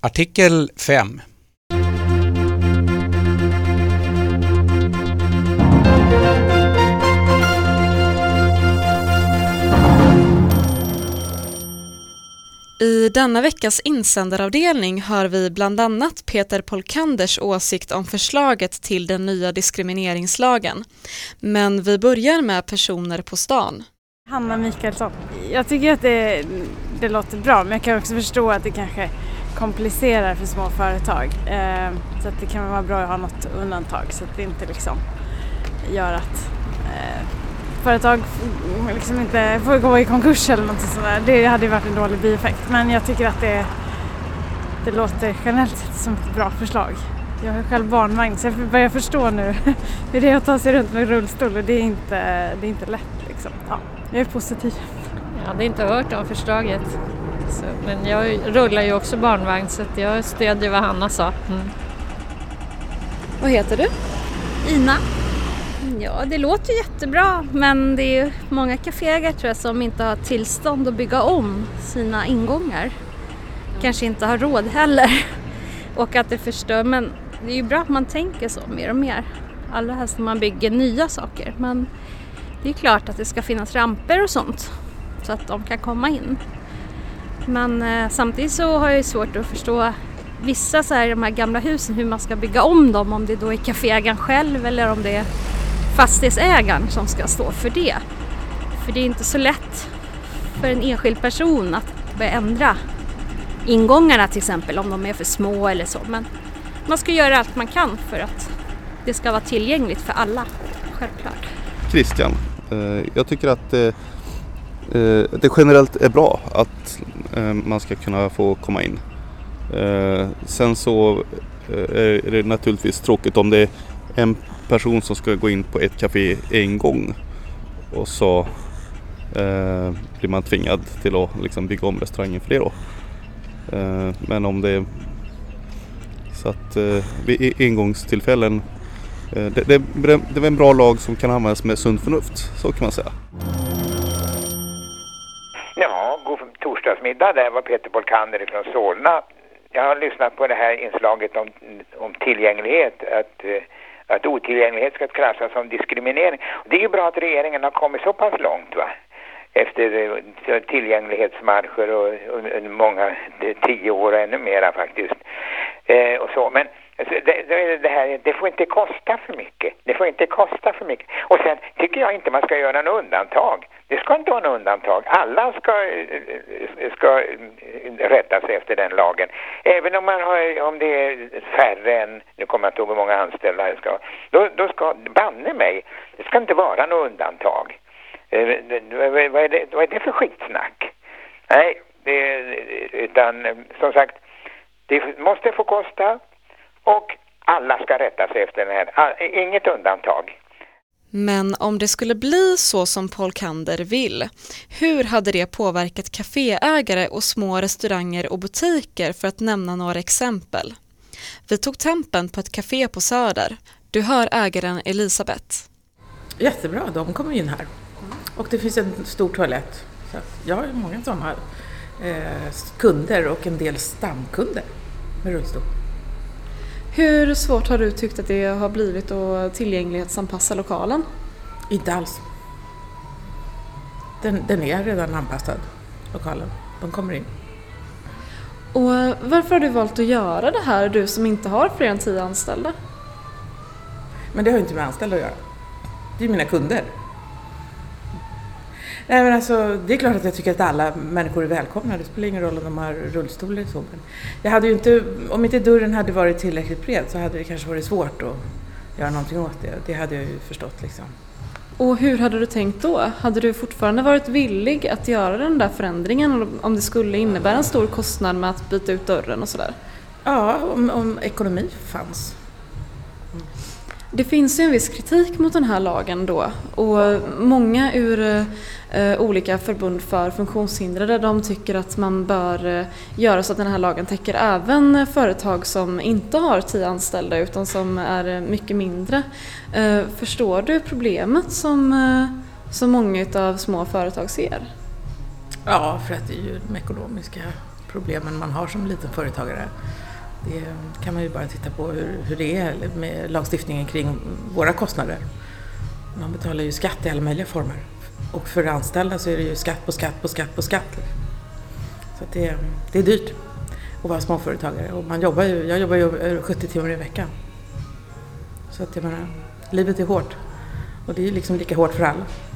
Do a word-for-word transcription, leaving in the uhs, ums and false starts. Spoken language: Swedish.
Artikel fem. I denna veckas insändaravdelning hör vi bland annat Peter Polkanders åsikt om förslaget till den nya diskrimineringslagen. Men vi börjar med personer på stan. Hanna Mikaelsson. Jag tycker att det, det låter bra, men jag kan också förstå att det kanske komplicerar för små företag. Eh, så att det kan vara bra att ha något undantag så att det inte liksom gör att eh, företag liksom inte får gå i konkurs eller något sådär. Det hade ju varit en dålig bieffekt. Men jag tycker att det, det låter generellt som ett bra förslag. Jag har själv barnvagn så jag börjar förstå nu hur det är att ta sig runt med rullstol och det är inte, det är inte lätt liksom. Ja, jag är positiv. Jag hade inte hört om förslaget. Så, men jag rullar ju också barnvagn så att jag stödjer vad Hanna sa. Mm. Vad heter du? Ina. Ja, det låter jättebra, men det är många kaféägare tror jag som inte har tillstånd att bygga om sina ingångar. Kanske inte har råd heller. Och att det förstör, men det är ju bra att man tänker så mer och mer. Allra helst när man bygger nya saker. Men det är klart att det ska finnas ramper och sånt så att de kan komma in. Men eh, samtidigt så har jag ju svårt att förstå vissa så här, de här gamla husen, hur man ska bygga om dem. Om det då är kaféägaren själv eller om det är fastighetsägaren som ska stå för det. För det är inte så lätt för en enskild person att börja ändra ingångarna till exempel om de är för små eller så. Men man ska göra allt man kan för att det ska vara tillgängligt för alla, självklart. Christian, jag tycker att det, det generellt är bra att man ska kunna få komma in. Sen så är det naturligtvis tråkigt om det är en person som ska gå in på ett café en gång och så eh, blir man tvingad till att liksom bygga om restaurangen för det då. Eh, men om det så att eh, vid engångstillfällen eh, det, det, det är en bra lag som kan användas med sunt förnuft, så kan man säga. Ja, god torsdagsmiddag, där var Peter Polkander från Solna. Jag har lyssnat på det här inslaget om, om tillgänglighet, att att otillgänglighet ska klassas som diskriminering. Det är ju bra att regeringen har kommit så pass långt, va? Efter tillgänglighetsmarscher och, och många, tio år och ännu mera faktiskt. Eh, och så. Men alltså, det, det, här, det får inte kosta för mycket. Det får inte kosta för mycket. Och sen tycker jag inte man ska göra en undantag. Det ska inte vara en undantag. Alla ska, ska rätta sig efter den lagen. Även om man har, om det är färre än, nu kommer jag inte ihåg hur många anställda det ska, då, då ska, banne mig, det ska inte vara något undantag. Vad är det, vad är det för skitsnack? Nej, det, utan som sagt, det måste få kosta och alla ska rätta sig efter den här. Inget undantag. Men om det skulle bli så som Polkander vill, hur hade det påverkat kaféägare och små restauranger och butiker, för att nämna några exempel? Vi tog tempen på ett café på Söder. Du hör ägaren Elisabeth. Jättebra, de kommer in här. Och det finns en stor toalett. Så jag har många som har eh, kunder och en del stamkunder med rullstol. Hur svårt har du tyckt att det har blivit att tillgänglighetsanpassa lokalen? Inte alls. Den, den är redan anpassad, lokalen. De kommer in. Och varför har du valt att göra det här, du som inte har fler än tio anställda? Men det har inte med anställda att göra. Det är mina kunder. Nej, men alltså, det är klart att jag tycker att alla människor är välkomna. Det spelar ingen roll om de har rullstol eller så. Men jag hade ju inte, om inte dörren hade varit tillräckligt bred så hade det kanske varit svårt att göra någonting åt det. Det hade jag ju förstått liksom. Och hur hade du tänkt då? Hade du fortfarande varit villig att göra den där förändringen om det skulle innebära en stor kostnad med att byta ut dörren och sådär? Ja, om, om ekonomi fanns. Mm. Det finns ju en viss kritik mot den här lagen då, och många ur eh, olika förbund för funktionshindrade, de tycker att man bör eh, göra så att den här lagen täcker även företag som inte har tio anställda utan som är mycket mindre. Eh, förstår du problemet som, eh, som många av små företag ser? Ja, för att det är ju de ekonomiska problemen man har som liten företagare. Det kan man ju bara titta på hur, hur det är med lagstiftningen kring våra kostnader. Man betalar ju skatt i alla möjliga former. Och för anställda så är det ju skatt på skatt på skatt på skatt. Så att det, det är dyrt att vara småföretagare. Och man jobbar ju, jag jobbar ju sjuttio timmar i veckan. Så att jag menar, livet är hårt. Och det är liksom lika hårt för alla.